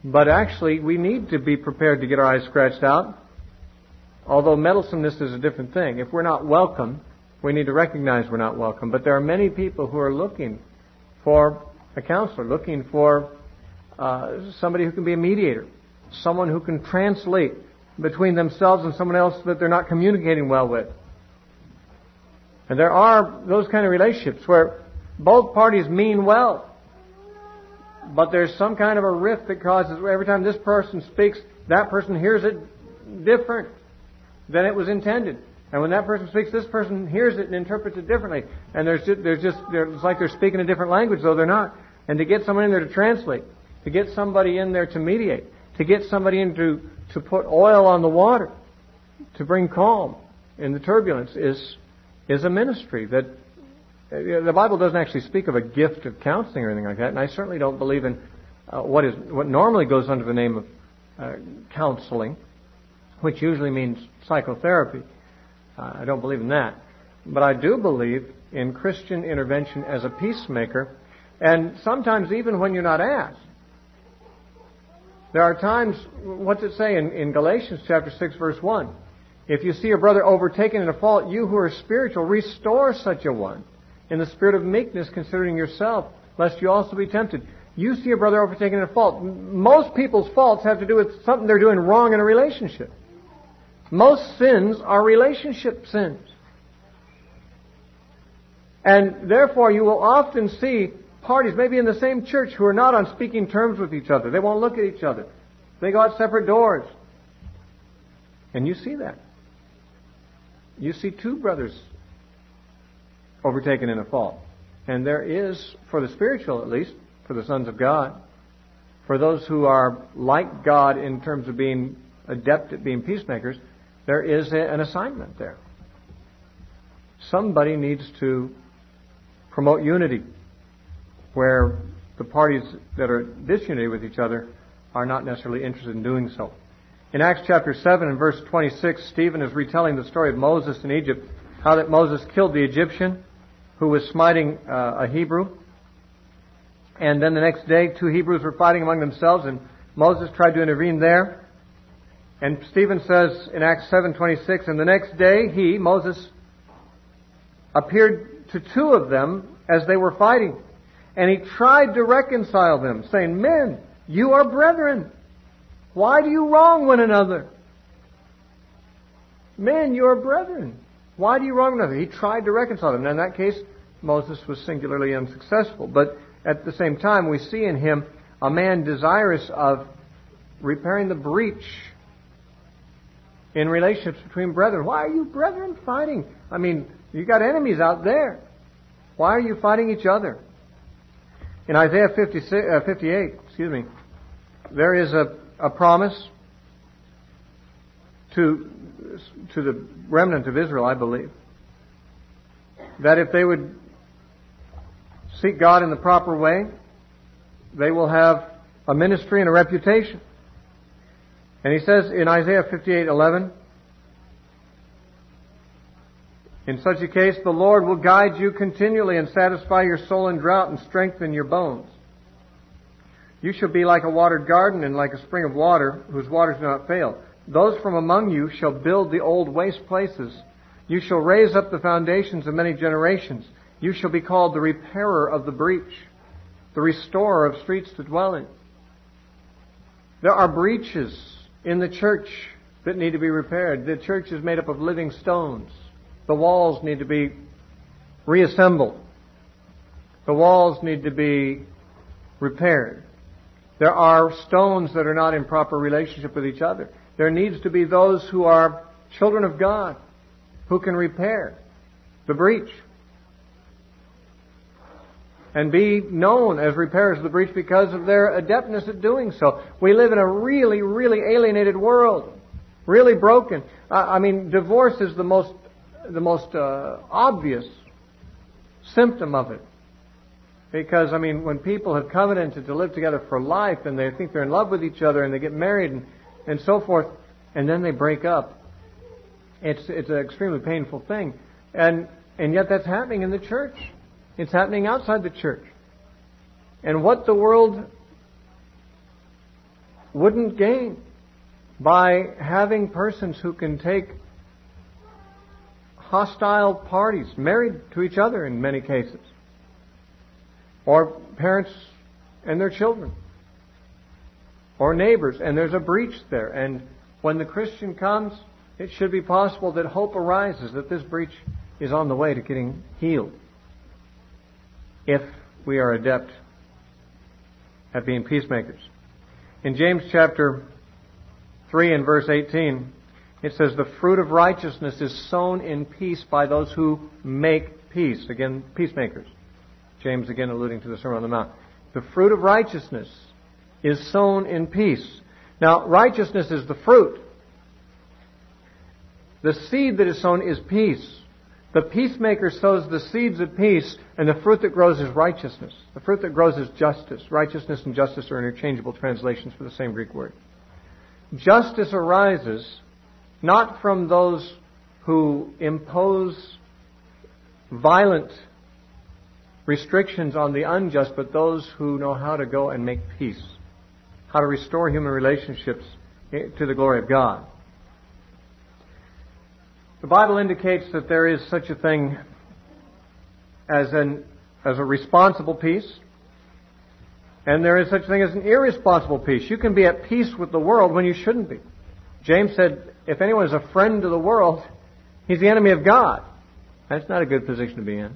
But actually, we need to be prepared to get our eyes scratched out. Although meddlesomeness is a different thing. If we're not welcome, we need to recognize we're not welcome. But there are many people who are looking for a counselor, looking for somebody who can be a mediator, someone who can translate between themselves and someone else that they're not communicating well with. And there are those kind of relationships where both parties mean well, but there's some kind of a rift that causes every time this person speaks, that person hears it different than it was intended. And when that person speaks, this person hears it and interprets it differently. And it's like they're speaking a different language, though they're not. And to get someone in there to translate, to get somebody in there to mediate, to get somebody in to put oil on the water, to bring calm in the turbulence is a ministry that the Bible doesn't actually speak of a gift of counseling or anything like that. And I certainly don't believe in what normally goes under the name of counseling, which usually means psychotherapy. I don't believe in that. But I do believe in Christian intervention as a peacemaker, and sometimes even when you're not asked. There are times, what's it say in Galatians chapter 6, verse 1? If you see your brother overtaken in a fault, you who are spiritual, restore such a one in the spirit of meekness, considering yourself, lest you also be tempted. You see your brother overtaken in a fault. Most people's faults have to do with something they're doing wrong in a relationship. Most sins are relationship sins. And therefore you will often see parties, maybe in the same church, who are not on speaking terms with each other. They won't look at each other. They go out separate doors. And you see that. You see two brothers overtaken in a fault. And there is, for the spiritual at least, for the sons of God, for those who are like God in terms of being adept at being peacemakers, there is an assignment there. Somebody needs to promote unity where the parties that are disunity with each other are not necessarily interested in doing so. In Acts chapter 7 and verse 26, Stephen is retelling the story of Moses in Egypt, how that Moses killed the Egyptian who was smiting a Hebrew. And then the next day, two Hebrews were fighting among themselves, and Moses tried to intervene there. And Stephen says in Acts 7:26, and the next day he, Moses, appeared to two of them as they were fighting. And he tried to reconcile them, saying, men, you are brethren. Why do you wrong one another? Men, you are brethren. Why do you wrong one another? He tried to reconcile them. Now in that case, Moses was singularly unsuccessful. But at the same time, we see in him a man desirous of repairing the breach in relationships between brethren. Why are you brethren fighting? I mean, you got enemies out there. Why are you fighting each other? In Isaiah 58, there is a promise to the remnant of Israel, I believe, that if they would seek God in the proper way, they will have a ministry and a reputation. And he says in Isaiah 58:11, in such a case, the Lord will guide you continually and satisfy your soul in drought and strengthen your bones. You shall be like a watered garden and like a spring of water whose waters do not fail. Those from among you shall build the old waste places. You shall raise up the foundations of many generations. You shall be called the repairer of the breach, the restorer of streets to dwell in. There are breaches in the church that need to be repaired. The church is made up of living stones. The walls need to be reassembled. The walls need to be repaired. There are stones that are not in proper relationship with each other. There needs to be those who are children of God who can repair the breach and be known as repairers of the breach because of their adeptness at doing so. We live in a really, really alienated world, really broken. I mean, divorce is the most obvious symptom of it. Because, I mean, when people have covenanted to live together for life and they think they're in love with each other and they get married and so forth, and then they break up, it's an extremely painful thing. And yet that's happening in the church. It's happening outside the church. And what the world wouldn't gain by having persons who can take hostile parties, married to each other in many cases, or parents and their children, or neighbors, and there's a breach there. And when the Christian comes, it should be possible that hope arises that this breach is on the way to getting healed, if we are adept at being peacemakers. In James chapter 3 and verse 18, it says, the fruit of righteousness is sown in peace by those who make peace. Again, peacemakers. James again alluding to the Sermon on the Mount. The fruit of righteousness is sown in peace. Now, righteousness is the fruit. The seed that is sown is peace. The peacemaker sows the seeds of peace, and the fruit that grows is righteousness. The fruit that grows is justice. Righteousness and justice are interchangeable translations for the same Greek word. Justice arises not from those who impose violent restrictions on the unjust, but those who know how to go and make peace, how to restore human relationships to the glory of God. The Bible indicates that there is such a thing as a responsible peace, and there is such a thing as an irresponsible peace. You can be at peace with the world when you shouldn't be. James said, if anyone is a friend to the world, he's the enemy of God. That's not a good position to be in.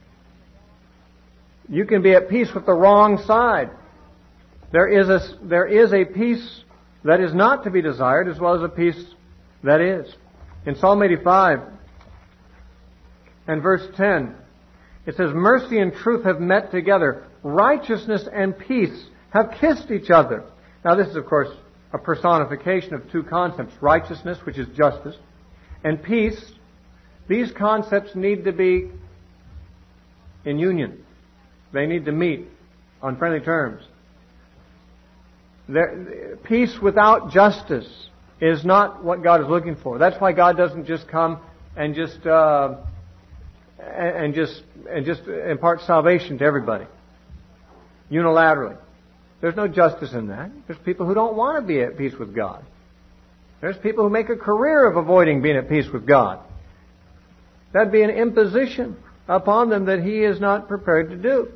You can be at peace with the wrong side. There is a peace that is not to be desired, as well as a peace that is. In Psalm 85 and verse 10, it says, mercy and truth have met together. Righteousness and peace have kissed each other. Now this is, of course, a personification of two concepts. Righteousness, which is justice, and peace. These concepts need to be in union. They need to meet on friendly terms. Peace without justice is not what God is looking for. That's why God doesn't just come and just impart salvation to everybody unilaterally. There's no justice in that. There's people who don't want to be at peace with God. There's people who make a career of avoiding being at peace with God. That'd be an imposition upon them that He is not prepared to do.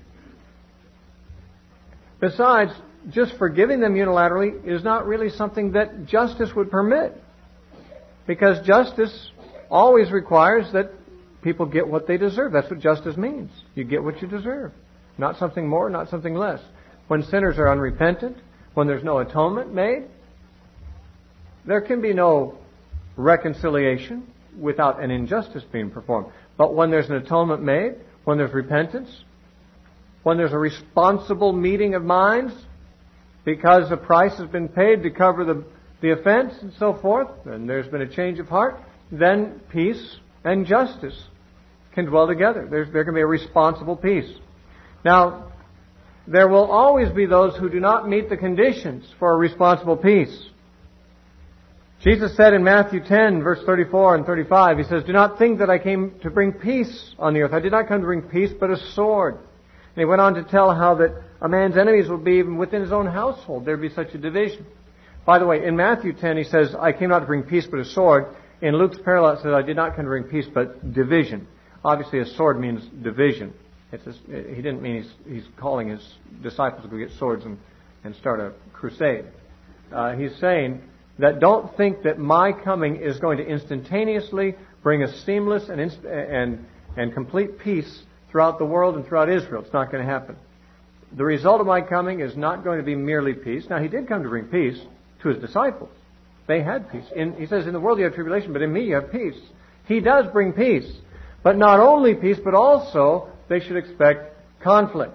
Besides, just forgiving them unilaterally is not really something that justice would permit. Because justice always requires that people get what they deserve. That's what justice means. You get what you deserve. Not something more, not something less. When sinners are unrepentant, when there's no atonement made, there can be no reconciliation without an injustice being performed. But when there's an atonement made, when there's repentance, when there's a responsible meeting of minds, because a price has been paid to cover the offense and so forth, and there's been a change of heart, then peace and justice can dwell together. There can be a responsible peace. Now, there will always be those who do not meet the conditions for a responsible peace. Jesus said in Matthew 10, verse 34 and 35, He says, do not think that I came to bring peace on the earth. I did not come to bring peace, but a sword. And He went on to tell how that a man's enemies would be even within his own household. There'd be such a division. By the way, in Matthew 10, He says, I came not to bring peace, but a sword. In Luke's parallel, it says, I did not come to bring peace, but division. Obviously, a sword means division. He didn't mean he's calling His disciples to go get swords and start a crusade. He's saying that don't think that my coming is going to instantaneously bring a seamless and complete peace throughout the world and throughout Israel. It's not going to happen. The result of my coming is not going to be merely peace. Now, He did come to bring peace to His disciples. They had peace. He says, in the world you have tribulation, but in me you have peace. He does bring peace. But not only peace, but also they should expect conflict.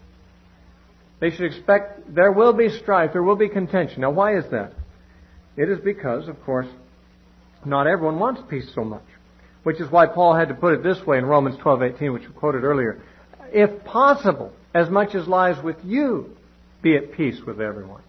They should expect there will be strife, there will be contention. Now, why is that? It is because, of course, not everyone wants peace so much. Which is why Paul had to put it this way in Romans 12:18, which we quoted earlier. If possible, as much as lies with you, be at peace with everyone.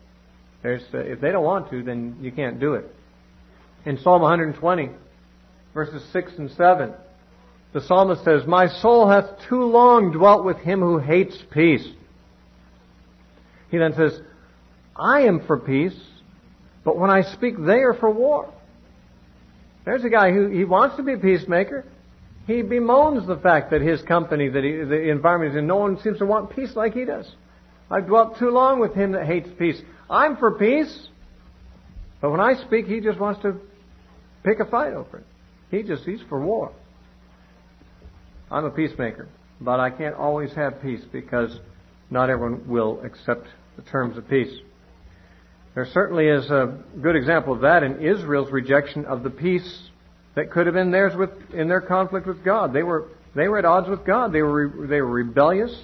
If they don't want to, then you can't do it. In Psalm 120, verses 6 and 7, the psalmist says, my soul hath too long dwelt with him who hates peace. He then says, I am for peace, but when I speak, they are for war. There's a guy who he wants to be a peacemaker. He bemoans the fact that his company, the environment he's in, no one seems to want peace like he does. I've dwelt too long with him that hates peace. I'm for peace, but when I speak, he just wants to pick a fight over it. He's for war. I'm a peacemaker, but I can't always have peace because not everyone will accept the terms of peace. There certainly is a good example of that in Israel's rejection of the peace that could have been theirs in their conflict with God. They were at odds with God. They were rebellious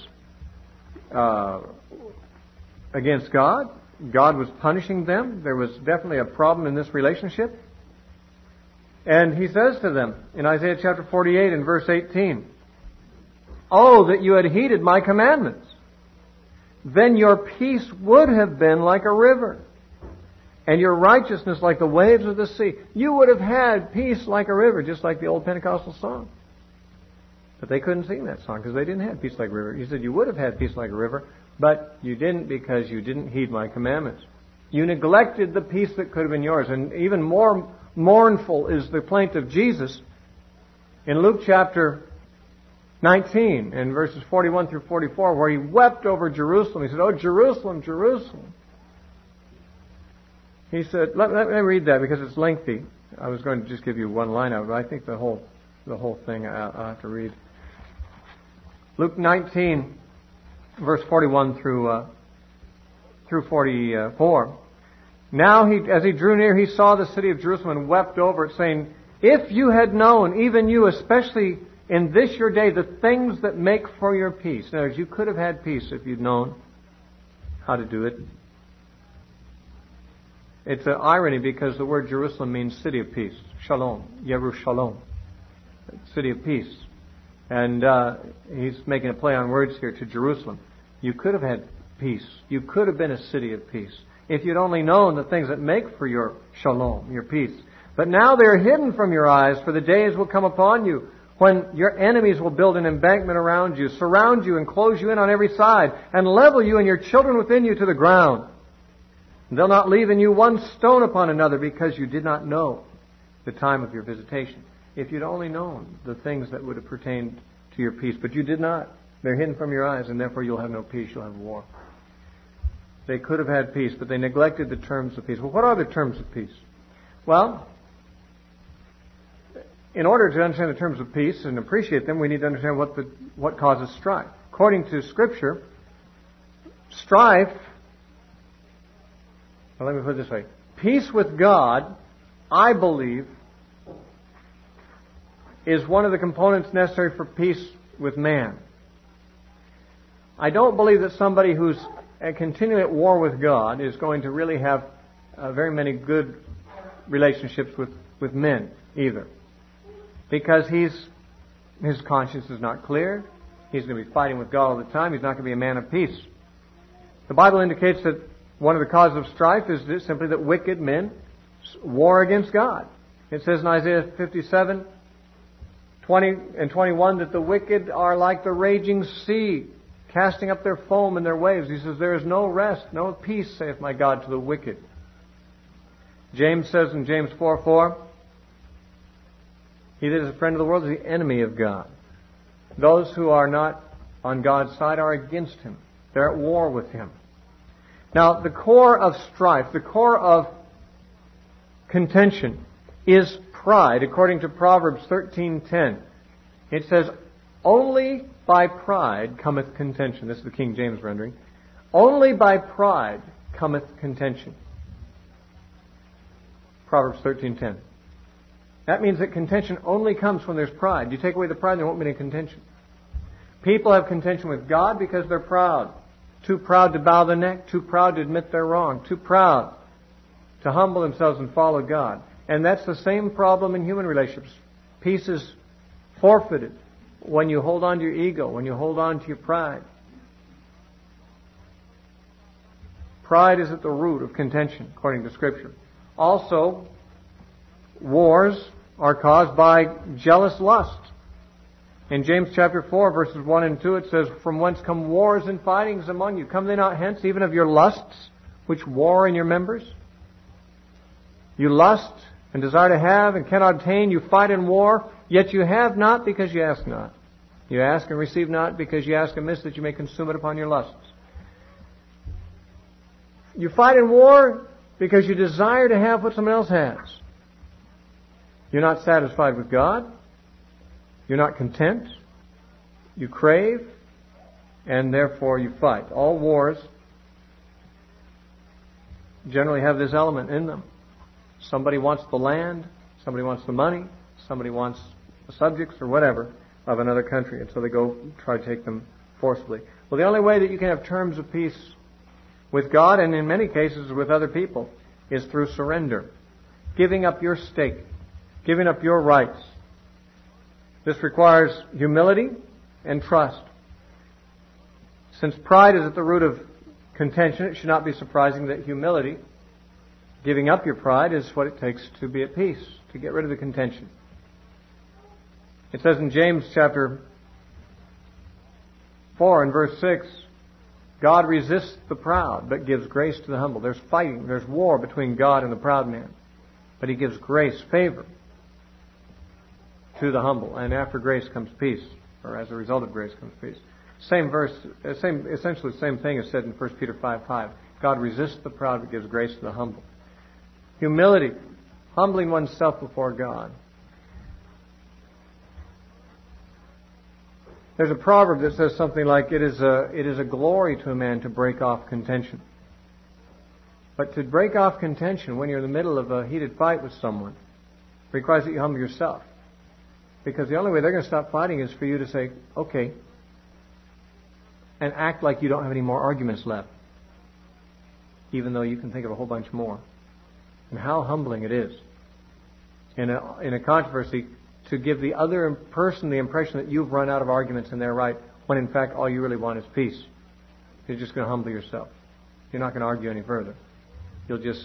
against God. God was punishing them. There was definitely a problem in this relationship. And He says to them in Isaiah chapter 48 and verse 18, "Oh, that you had heeded my commandments! Then your peace would have been like a river, and your righteousness like the waves of the sea." You would have had peace like a river, just like the old Pentecostal song. But they couldn't sing that song because they didn't have peace like a river. He said, you would have had peace like a river, but you didn't because you didn't heed my commandments. You neglected the peace that could have been yours. And even more mournful is the plaint of Jesus in Luke chapter 19 and verses 41 through 44, where He wept over Jerusalem. He said, "Oh, Jerusalem, Jerusalem." He said, let me read that because it's lengthy. I was going to just give you one line out, but I think the whole thing I'll have to read. Luke 19, verse 41 through 44. Now, as he drew near, he saw the city of Jerusalem and wept over it, saying, "If you had known, even you, especially in this your day, the things that make for your peace." In other words, you could have had peace if you'd known how to do it. It's an irony because the word Jerusalem means city of peace. Shalom. Yerushalom. City of peace. And he's making a play on words here to Jerusalem. You could have had peace. You could have been a city of peace if you'd only known the things that make for your shalom, your peace. But now they are hidden from your eyes, for the days will come upon you when your enemies will build an embankment around you, surround you and close you in on every side, and level you and your children within you to the ground. They'll not leave in you one stone upon another because you did not know the time of your visitation. If you'd only known the things that would have pertained to your peace, but you did not. They're hidden from your eyes, and therefore you'll have no peace, you'll have war. They could have had peace, but they neglected the terms of peace. Well, what are the terms of peace? Well, in order to understand the terms of peace and appreciate them, we need to understand what causes strife. According to Scripture, strife, well, let me put it this way. Peace with God, I believe, is one of the components necessary for peace with man. I don't believe that somebody who's continually at war with God is going to really have very many good relationships with men either. Because his conscience is not clear. He's going to be fighting with God all the time. He's not going to be a man of peace. The Bible indicates that one of the causes of strife is simply that wicked men war against God. It says in Isaiah 57, 20 and 21 that the wicked are like the raging sea, casting up their foam in their waves. He says, there is no rest, no peace, saith my God, to the wicked. James says in James 4:4, he that is a friend of the world is the enemy of God. Those who are not on God's side are against Him. They're at war with Him. Now, the core of strife, the core of contention is pride, according to Proverbs 13:10. It says, only by pride cometh contention. This is the King James rendering. Only by pride cometh contention. Proverbs 13:10. That means that contention only comes when there's pride. You take away the pride, there won't be any contention. People have contention with God because they're proud. Too proud to bow the neck, too proud to admit they're wrong, too proud to humble themselves and follow God. And that's the same problem in human relationships. Peace is forfeited when you hold on to your ego, when you hold on to your pride. Pride is at the root of contention, according to Scripture. Also, wars are caused by jealous lust. In James chapter 4, verses 1 and 2, it says, from whence come wars and fightings among you? Come they not hence, even of your lusts, which war in your members? You lust and desire to have and cannot obtain. You fight in war, yet you have not because you ask not. You ask and receive not because you ask amiss that you may consume it upon your lusts. You fight in war because you desire to have what someone else has. You're not satisfied with God. You're not content. You crave, and therefore you fight. All wars generally have this element in them. Somebody wants the land, somebody wants the money, somebody wants the subjects or whatever of another country, and so they go try to take them forcibly. Well, the only way that you can have terms of peace with God, and in many cases with other people, is through surrender. Giving up your stake, giving up your rights. This requires humility and trust. Since pride is at the root of contention, it should not be surprising that humility, giving up your pride, is what it takes to be at peace, to get rid of the contention. It says in James chapter 4 and verse 6, God resists the proud, but gives grace to the humble. There's fighting, there's war between God and the proud man. But He gives grace, favor, to the humble. And after grace comes peace, or as a result of grace comes peace. Essentially the same thing is said in 1 Peter 5:5. God resists the proud, but gives grace to the humble. Humility, humbling oneself before God. There's a proverb that says something like, it is a glory to a man to break off contention. But to break off contention when you're in the middle of a heated fight with someone requires that you humble yourself. Because the only way they're going to stop fighting is for you to say, okay, and act like you don't have any more arguments left, even though you can think of a whole bunch more. And how humbling it is in a controversy to give the other person the impression that you've run out of arguments and they're right, when in fact all you really want is peace. You're just going to humble yourself. You're not going to argue any further. You'll just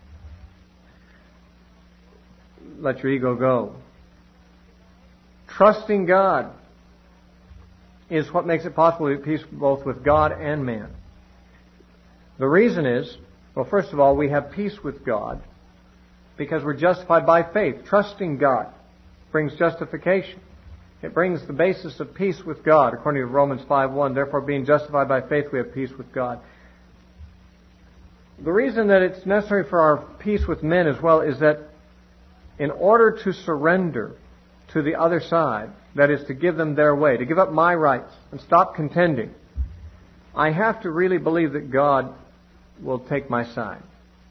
let your ego go. Trusting God is what makes it possible to be at peace both with God and man. The reason is, well, first of all, we have peace with God because we're justified by faith. Trusting God brings justification. It brings the basis of peace with God, according to Romans 5:1. Therefore, being justified by faith, we have peace with God. The reason that it's necessary for our peace with men as well is that in order to surrender to the other side, that is, to give them their way, to give up my rights and stop contending, I have to really believe that God will take my side.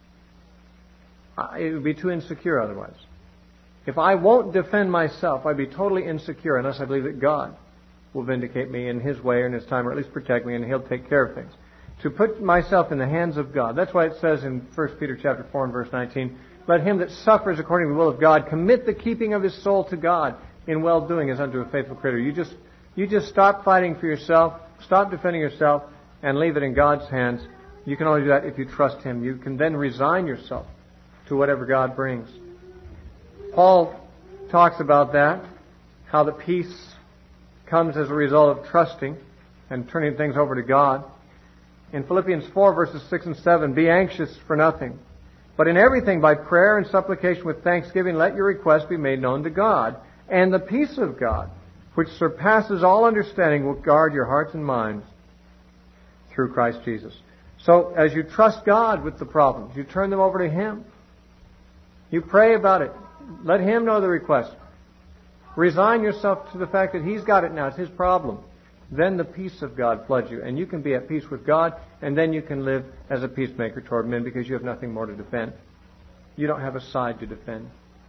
It would be too insecure otherwise. If I won't defend myself, I'd be totally insecure unless I believe that God will vindicate me in His way or in His time, or at least protect me, and He'll take care of things. To put myself in the hands of God. That's why it says in 1 Peter chapter 4 and verse 19, let him that suffers according to the will of God commit the keeping of his soul to God in well-doing as unto a faithful creator. You just stop fighting for yourself, stop defending yourself, and leave it in God's hands. You can only do that if you trust Him. You can then resign yourself to whatever God brings. Paul talks about that, how the peace comes as a result of trusting and turning things over to God. In Philippians 4 verses 6 and 7, be anxious for nothing, but in everything by prayer and supplication with thanksgiving let your requests be made known to God. And the peace of God, which surpasses all understanding, will guard your hearts and minds through Christ Jesus. So as you trust God with the problems, you turn them over to Him. You pray about it. Let Him know the request. Resign yourself to the fact that He's got it now. It's His problem. Then the peace of God floods you, and you can be at peace with God, and then you can live as a peacemaker toward men because you have nothing more to defend. You don't have a side to defend.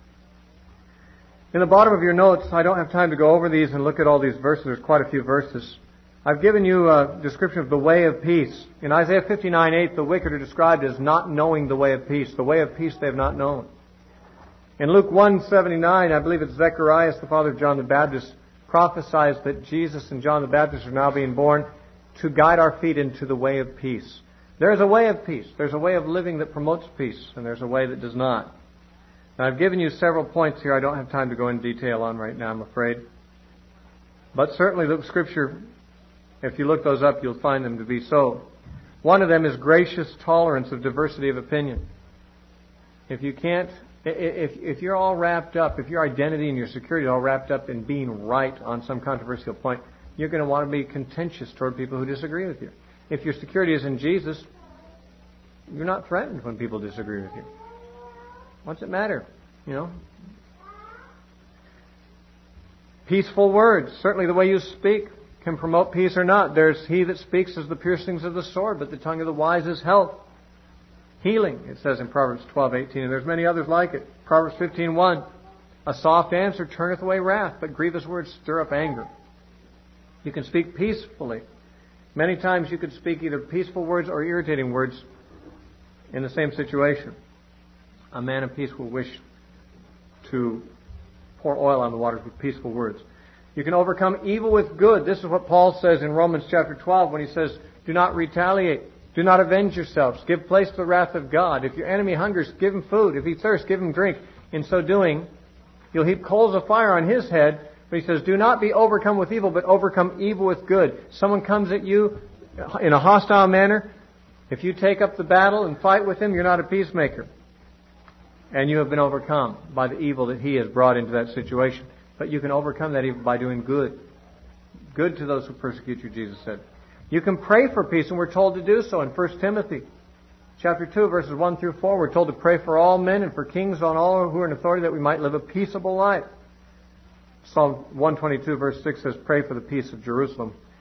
In the bottom of your notes, I don't have time to go over these and look at all these verses. There's quite a few verses. I've given you a description of the way of peace. In Isaiah 59:8, the wicked are described as not knowing the way of peace. The way of peace they have not known. In Luke 1:79, I believe it's Zechariah, the father of John the Baptist, prophesies that Jesus and John the Baptist are now being born to guide our feet into the way of peace. There's a way of peace. There's a way of living that promotes peace, and there's a way that does not. Now, I've given you several points here I don't have time to go into detail on right now, I'm afraid. But certainly the Scripture, if you look those up, you'll find them to be so. One of them is gracious tolerance of diversity of opinion. If you can't, if you're all wrapped up, if your identity and your security are all wrapped up in being right on some controversial point, you're going to want to be contentious toward people who disagree with you. If your security is in Jesus, you're not threatened when people disagree with you. What's it matter? You know? Peaceful words. Certainly the way you speak can promote peace or not. There's he that speaks as the piercings of the sword, but the tongue of the wise is health. Healing, it says in Proverbs 12:18, and there's many others like it. Proverbs 15:1, a soft answer turneth away wrath, but grievous words stir up anger. You can speak peacefully. Many times you could speak either peaceful words or irritating words in the same situation. A man of peace will wish to pour oil on the waters with peaceful words. You can overcome evil with good. This is what Paul says in Romans chapter 12 when he says, do not retaliate. Do not avenge yourselves. Give place to the wrath of God. If your enemy hungers, give him food. If he thirsts, give him drink. In so doing, you'll heap coals of fire on his head. But he says, do not be overcome with evil, but overcome evil with good. Someone comes at you in a hostile manner. If you take up the battle and fight with him, you're not a peacemaker. And you have been overcome by the evil that he has brought into that situation. But you can overcome that evil by doing good. Good to those who persecute you, Jesus said. You can pray for peace, and we're told to do so in 1 Timothy chapter 2, verses 1 through 4. We're told to pray for all men and for kings on all who are in authority that we might live a peaceable life. Psalm 122, verse 6 says, pray for the peace of Jerusalem.